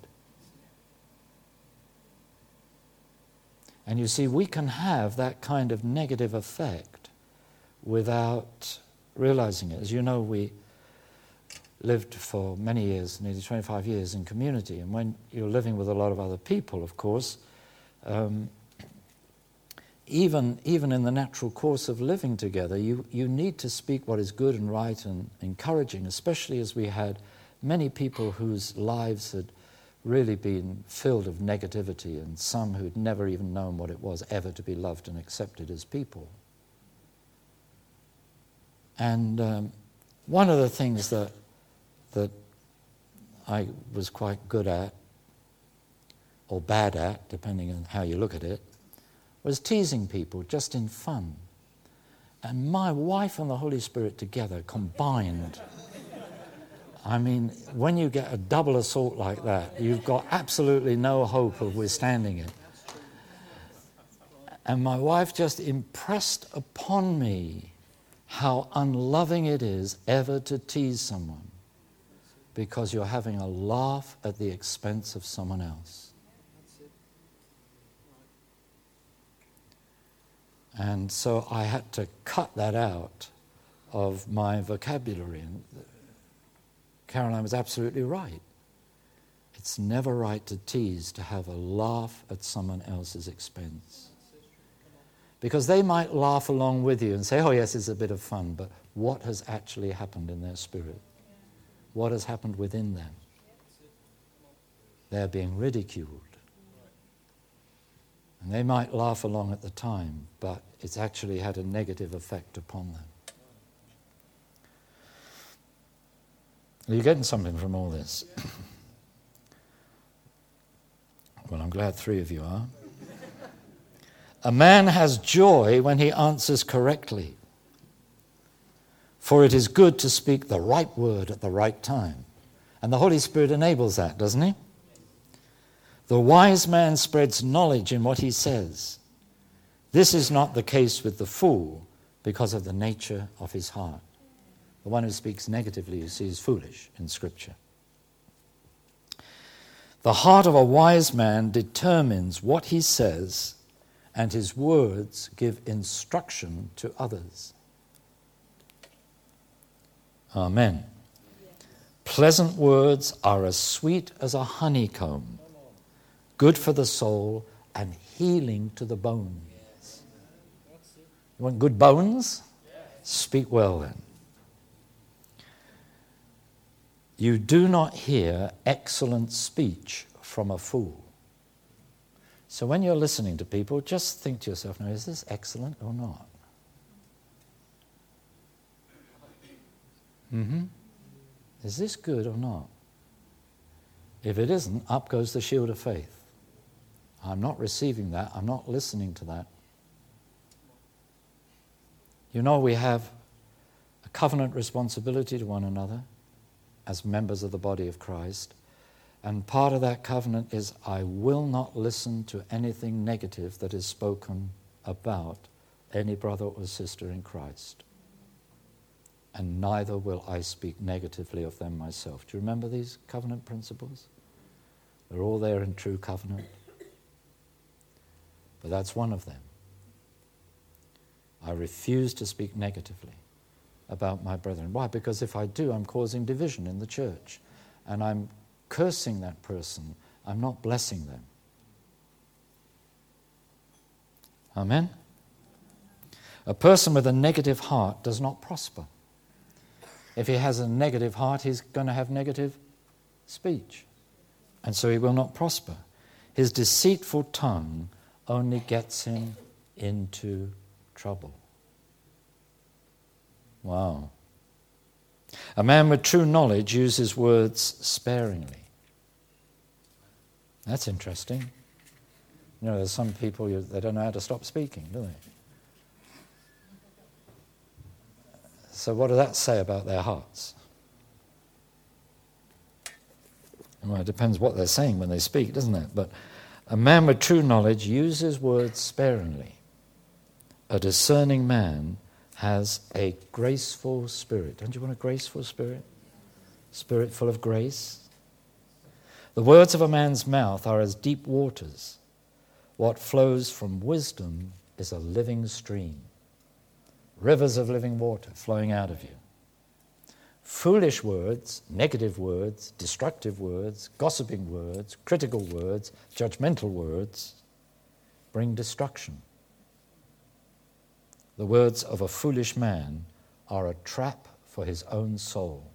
And you see, we can have that kind of negative effect without realizing it. As you know, we lived for many years, nearly twenty-five years in community, and when you're living with a lot of other people, of course, um, even, even in the natural course of living together, you, you need to speak what is good and right and encouraging, especially as we had many people whose lives had really been filled of negativity and some who'd never even known what it was ever to be loved and accepted as people. And um, one of the things that that I was quite good at, or bad at, depending on how you look at it, was teasing people just in fun. And my wife and the Holy Spirit together combined. I mean, when you get a double assault like that, you've got absolutely no hope of withstanding it. And my wife just impressed upon me how unloving it is ever to tease someone because you're having a laugh at the expense of someone else. And so I had to cut that out of my vocabulary. And Caroline was absolutely right. It's never right to tease, to have a laugh at someone else's expense. Because they might laugh along with you and say, oh yes, it's a bit of fun, but what has actually happened in their spirit? What has happened within them? They're being ridiculed. And they might laugh along at the time, but it's actually had a negative effect upon them. Are you getting something from all this? Well, I'm glad three of you are. A man has joy when he answers correctly, for it is good to speak the right word at the right time. And the Holy Spirit enables that, doesn't he? The wise man spreads knowledge in what he says. This is not the case with the fool because of the nature of his heart. The one who speaks negatively, you see, is foolish in Scripture. The heart of a wise man determines what he says, and his words give instruction to others. Amen. Pleasant words are as sweet as a honeycomb, good for the soul and healing to the bones. You want good bones? Speak well then. You do not hear excellent speech from a fool. So when you're listening to people, just think to yourself, now, is this excellent or not? Mm-hmm. Is this good or not? If it isn't, up goes the shield of faith. I'm not receiving that. I'm not listening to that. You know, we have a covenant responsibility to one another as members of the body of Christ. And part of that covenant is I will not listen to anything negative that is spoken about any brother or sister in Christ. And neither will I speak negatively of them myself. Do you remember these covenant principles? They're all there in true covenant. But that's one of them. I refuse to speak negatively about my brethren. Why? Because if I do, I'm causing division in the church. And I'm cursing that person. I'm not blessing them. Amen? A person with a negative heart does not prosper. If he has a negative heart, he's going to have negative speech. And so he will not prosper. His deceitful tongue only gets him into trouble. Wow. A man with true knowledge uses words sparingly. That's interesting. You know, there's some people, you, they don't know how to stop speaking, do they? So what does that say about their hearts? Well, it depends what they're saying when they speak, doesn't it? But a man with true knowledge uses words sparingly. A discerning man has a graceful spirit. Don't you want a graceful spirit? Spirit full of grace? The words of a man's mouth are as deep waters. What flows from wisdom is a living stream. Rivers of living water flowing out of you. Foolish words, negative words, destructive words, gossiping words, critical words, judgmental words bring destruction. The words of a foolish man are a trap for his own soul.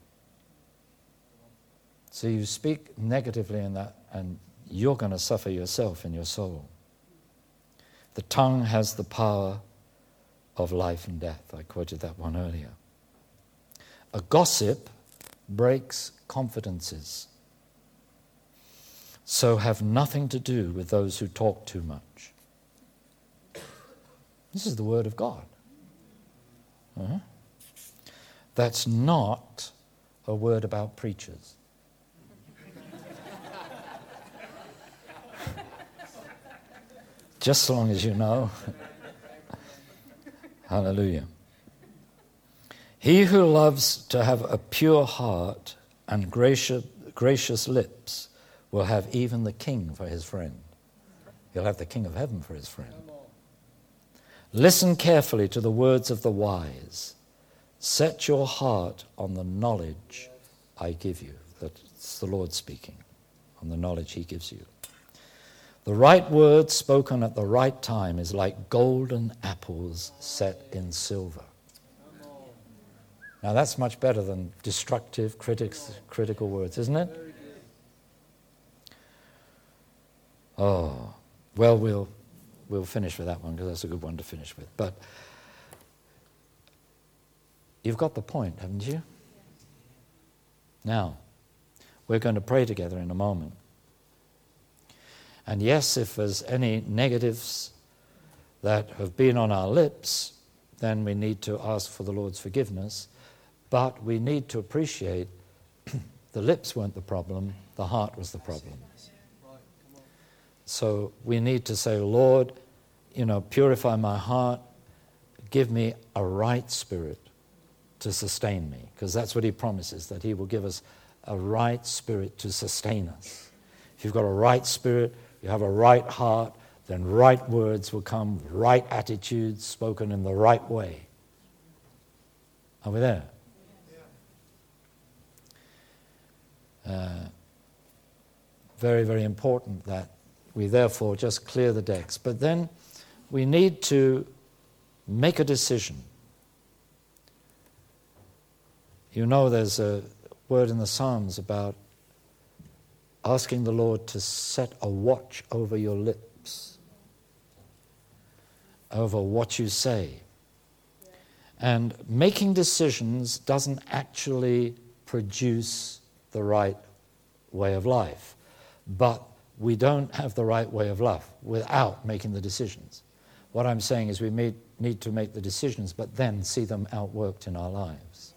So you speak negatively in that, and you're going to suffer yourself in your soul. The tongue has the power of life and death. I quoted that one earlier. A gossip breaks confidences. So have nothing to do with those who talk too much. This is the word of God. Uh-huh. That's not a word about preachers. Just so long as you know. Hallelujah. He who loves to have a pure heart and gracious, gracious lips will have even the king for his friend. He'll have the King of Heaven for his friend. Listen carefully to the words of the wise. Set your heart on the knowledge I give you. That's the Lord speaking, on the knowledge he gives you. The right word spoken at the right time is like golden apples set in silver. Now that's much better than destructive, critics, critical words, isn't it? Oh, well, we'll we'll finish with that one because that's a good one to finish with. But you've got the point, haven't you? Now, we're going to pray together in a moment. And yes, if there's any negatives that have been on our lips, then we need to ask for the Lord's forgiveness. But we need to appreciate the lips weren't the problem, the heart was the problem. So we need to say, Lord, you know, purify my heart, give me a right spirit to sustain me, because that's what he promises, that he will give us a right spirit to sustain us. If you've got a right spirit, you have a right heart, then right words will come, right attitudes spoken in the right way. Are we there? Uh, very, very important that we therefore just clear the decks. But then we need to make a decision. You know, there's a word in the Psalms about asking the Lord to set a watch over your lips, over what you say. And making decisions doesn't actually produce the right way of life. But we don't have the right way of life without making the decisions. What I'm saying is we may need to make the decisions, but then see them outworked in our lives.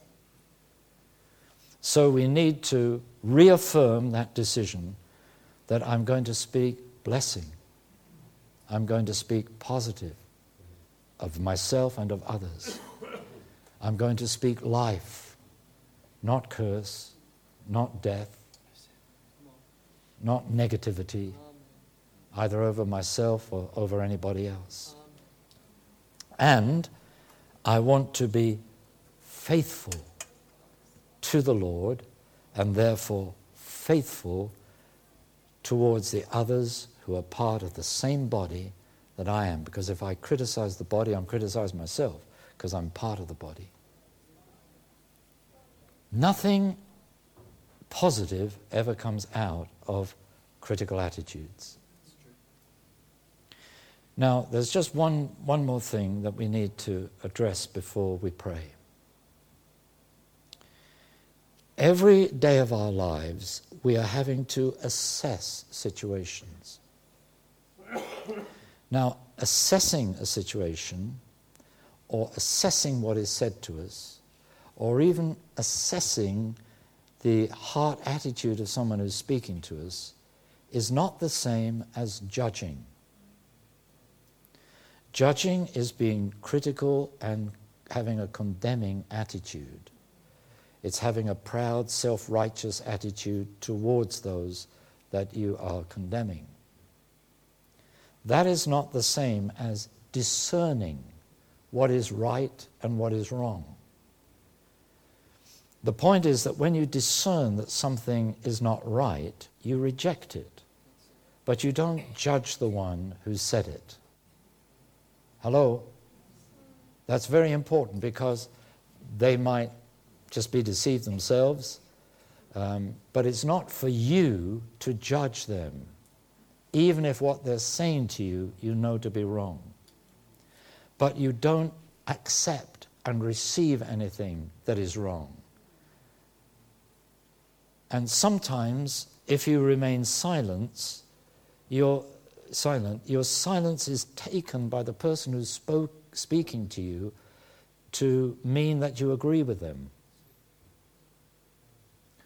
So we need to reaffirm that decision that I'm going to speak blessing. I'm going to speak positive of myself and of others. I'm going to speak life, not curse, not death, not negativity, either over myself or over anybody else. And I want to be faithful to the Lord and therefore faithful towards the others who are part of the same body that I am. Because if I criticize the body, I'm criticizing myself because I'm part of the body. Nothing positive ever comes out of critical attitudes. Now, there's just one, one more thing that we need to address before we pray. Every day of our lives, we are having to assess situations. Now, assessing a situation, or assessing what is said to us, or even assessing the heart attitude of someone who's speaking to us, is not the same as judging. Judging is being critical and having a condemning attitude. It's having a proud, self-righteous attitude towards those that you are condemning. That is not the same as discerning what is right and what is wrong. The point is that when you discern that something is not right, you reject it. But you don't judge the one who said it. Hello? That's very important because they might just be deceived themselves. Um, but it's not for you to judge them, even if what they're saying to you, you know to be wrong. But you don't accept and receive anything that is wrong. And sometimes, if you remain silent, you're silent, your silence is taken by the person who's spoke, speaking to you to mean that you agree with them.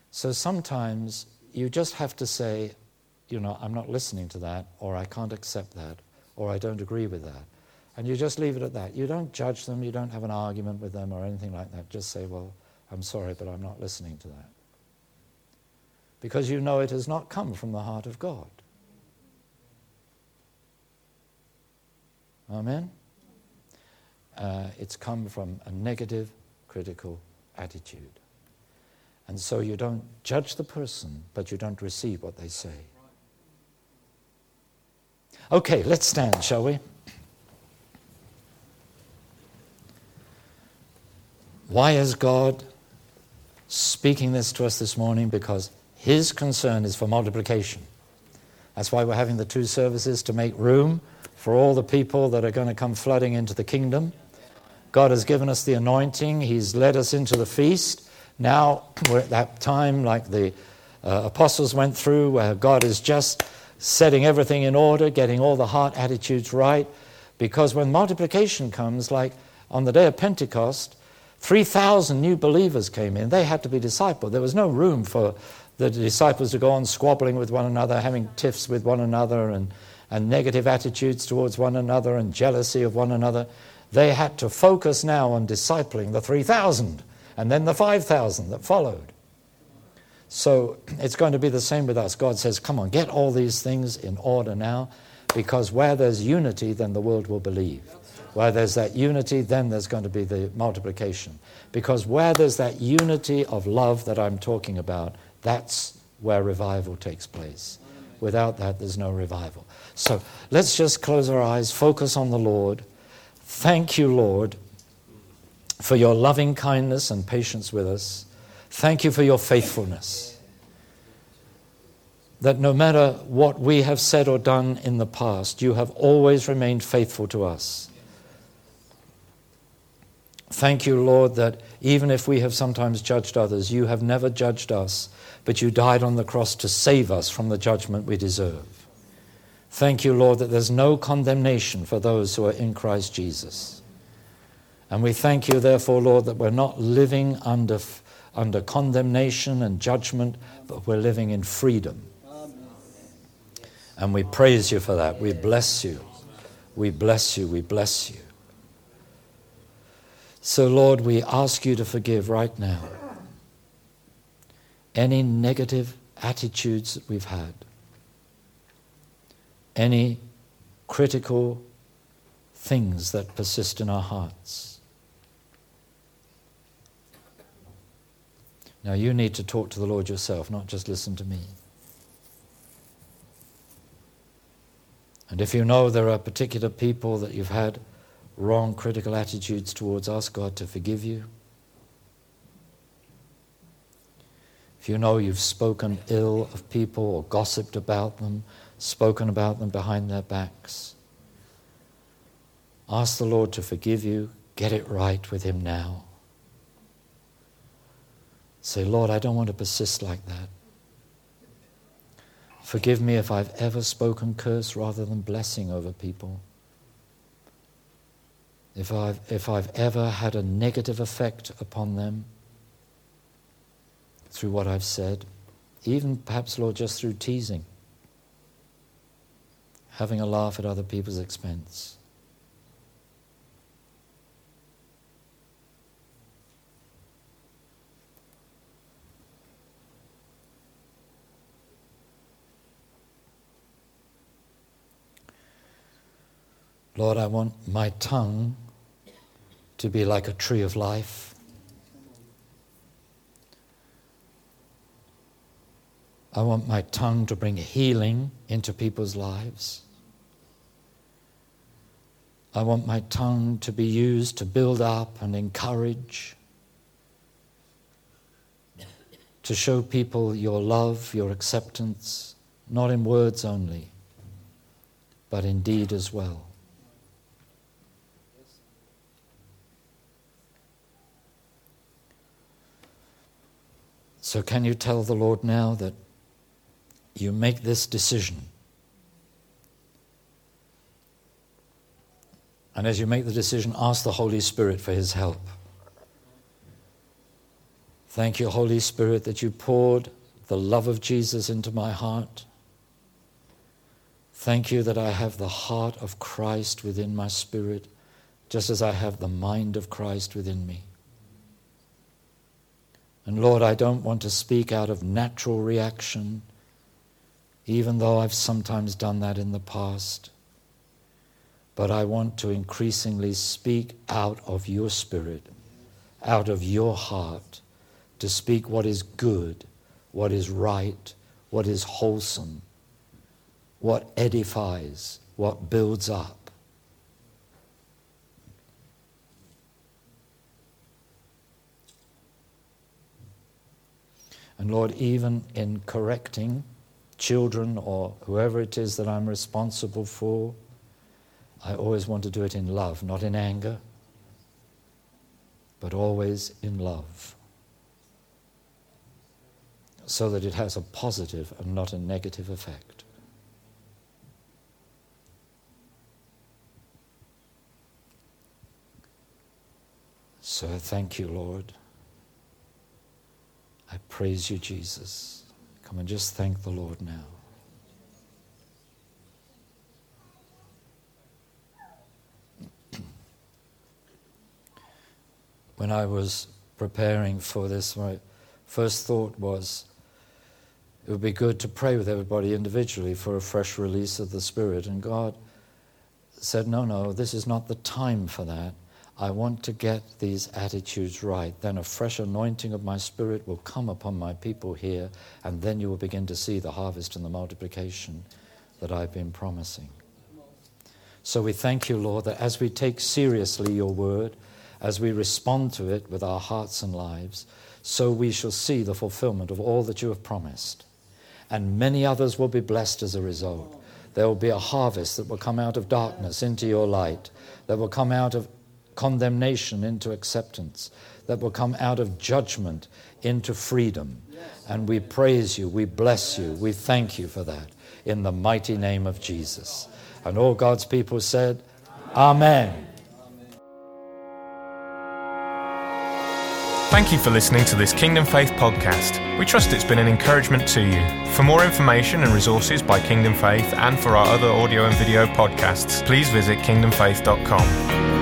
So sometimes you just have to say, you know, I'm not listening to that, or I can't accept that, or I don't agree with that. And you just leave it at that. You don't judge them, you don't have an argument with them or anything like that. Just say, well, I'm sorry, but I'm not listening to that. Because you know it has not come from the heart of God. Amen? Uh, it's come from a negative, critical attitude. And so you don't judge the person, but you don't receive what they say. Okay, let's stand, shall we? Why is God speaking this to us this morning? Because His concern is for multiplication. That's why we're having the two services, to make room for all the people that are going to come flooding into the kingdom. God has given us the anointing. He's led us into the feast. Now we're at that time like the uh, apostles went through, where God is just setting everything in order, getting all the heart attitudes right. Because when multiplication comes, like on the day of Pentecost, three thousand new believers came in. They had to be discipled. There was no room for the disciples to go on squabbling with one another, having tiffs with one another, and, and negative attitudes towards one another, and jealousy of one another. They had to focus now on discipling the three thousand, and then the five thousand that followed. So it's going to be the same with us. God says, come on, get all these things in order now, because where there's unity, then the world will believe. Where there's that unity, then there's going to be the multiplication. Because where there's that unity of love that I'm talking about, that's where revival takes place. Without that, there's no revival. So let's just close our eyes, focus on the Lord. Thank you, Lord, for your loving kindness and patience with us. Thank you for your faithfulness. That no matter what we have said or done in the past, you have always remained faithful to us. Thank you, Lord, that even if we have sometimes judged others, you have never judged us, but you died on the cross to save us from the judgment we deserve. Thank you, Lord, that there's no condemnation for those who are in Christ Jesus. And we thank you, therefore, Lord, that we're not living under, under condemnation and judgment, but we're living in freedom. And we praise you for that. We bless you. We bless you. We bless you. So, Lord, we ask you to forgive right now any negative attitudes that we've had, any critical things that persist in our hearts. Now, you need to talk to the Lord yourself, not just listen to me. And if you know there are particular people that you've had wrong, critical attitudes towards, ask God to forgive you. If you know you've spoken ill of people or gossiped about them, spoken about them behind their backs, ask the Lord to forgive you. Get it right with Him now. Say, Lord, I don't want to persist like that. Forgive me if I've ever spoken curse rather than blessing over people. If I've, if I've ever had a negative effect upon them through what I've said, even perhaps, Lord, just through teasing, having a laugh at other people's expense. Lord, I want my tongue to be like a tree of life. I want my tongue to bring healing into people's lives. I want my tongue to be used to build up and encourage, to show people your love, your acceptance, not in words only, but in deed as well. So can you tell the Lord now that you make this decision? And as you make the decision, ask the Holy Spirit for His help. Thank you, Holy Spirit, that you poured the love of Jesus into my heart. Thank you that I have the heart of Christ within my spirit, just as I have the mind of Christ within me. And Lord, I don't want to speak out of natural reaction, even though I've sometimes done that in the past. But I want to increasingly speak out of your spirit, out of your heart, to speak what is good, what is right, what is wholesome, what edifies, what builds up. And Lord, even in correcting children or whoever it is that I'm responsible for, I always want to do it in love, not in anger, but always in love, so that it has a positive and not a negative effect. So I thank you, Lord. I praise you, Jesus. Come and just thank the Lord now. When I was preparing for this, my first thought was it would be good to pray with everybody individually for a fresh release of the Spirit. And God said, no, no, this is not the time for that. I want to get these attitudes right. Then a fresh anointing of my Spirit will come upon my people here, and then you will begin to see the harvest and the multiplication that I've been promising. So we thank you, Lord, that as we take seriously your word, as we respond to it with our hearts and lives, so we shall see the fulfillment of all that you have promised. And many others will be blessed as a result. There will be a harvest that will come out of darkness into your light, that will come out of condemnation into acceptance, that will come out of judgment into freedom. And we praise you, we bless you, we thank you for that in the mighty name of Jesus. And all God's people said, Amen. Thank you for listening to this Kingdom Faith podcast. We trust it's been an encouragement to you. For more information and resources by Kingdom Faith and for our other audio and video podcasts, please visit kingdom faith dot com.